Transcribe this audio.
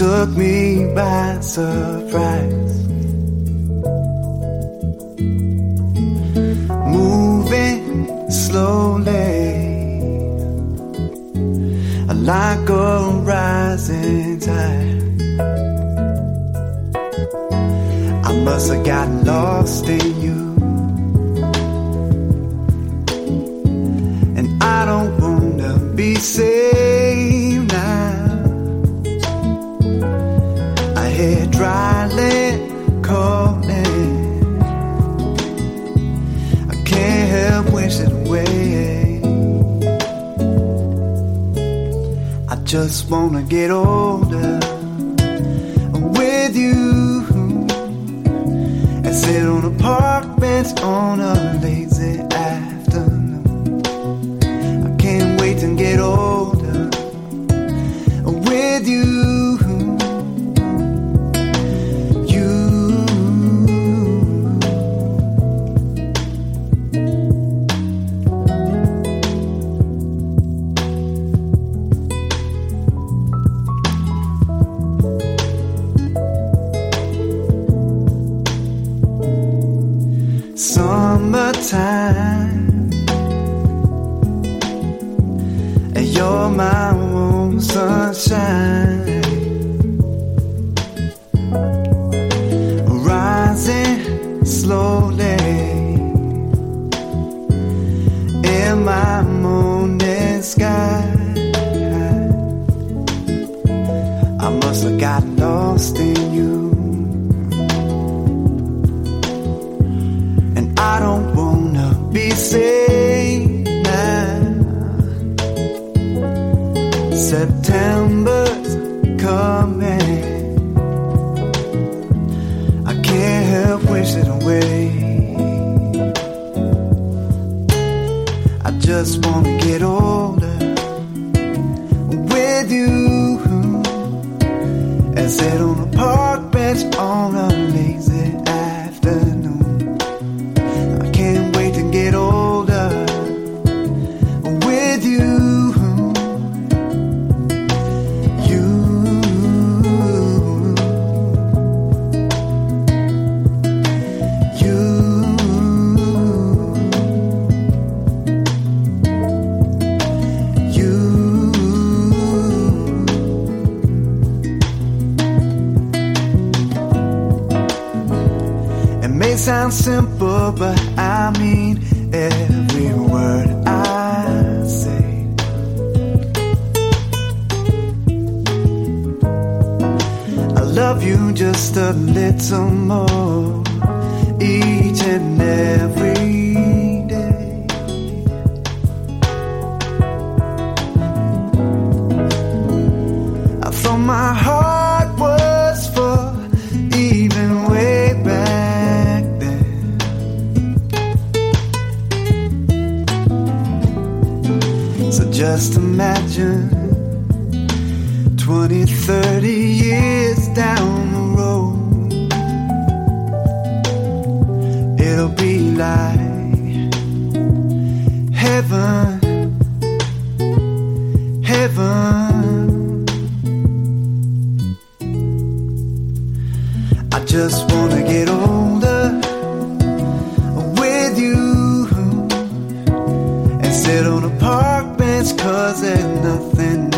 took me by surprise. Moving slowly, like a rising tide. I must have gotten lost in you, and I don't wanna be saved now. I hear dry land calling, I can't help wishing away. I just wanna get older with you and sit on a park bench on a lazy afternoon. I can't wait to get older with you. Summertime, and you're my warm sunshine, rising slowly in my morning sky. I must have got lost in you, I don't wanna be saved now. September's coming, I can't help wishing away. I just wanna get older with you and sit on a park bench on a lazy afternoon. Get older with you. It may sound simple, but I mean every word I say. I love you just a little more each and every day. I thought my heart was full even way back then. So just imagine 20, 30 years down the road, it'll be like heaven, heaven. I just wanna get older with you and sit on a park bench, 'cause there's nothing